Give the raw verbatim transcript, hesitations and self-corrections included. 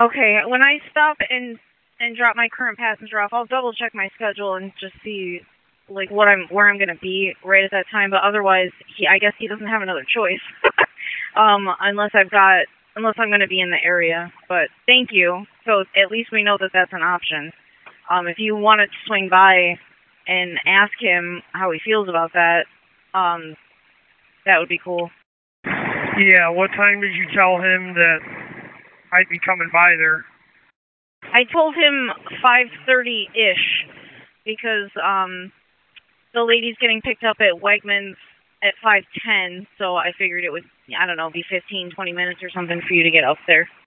Okay, when I stop and and drop my current passenger off, I'll double check my schedule and just see like what I'm where I'm gonna be right at that time. But otherwise, he I guess he doesn't have another choice, um, unless I've got unless I'm gonna be in the area. But thank you. So at least we know that that's an option. Um, if you want to swing by and ask him how he feels about that, um, that would be cool. Yeah, what time did you tell him that I'd be coming by there? I told him five thirty-ish because um, the lady's getting picked up at Wegmans at five ten, so I figured it would, I don't know, be fifteen, twenty minutes or something for you to get up there.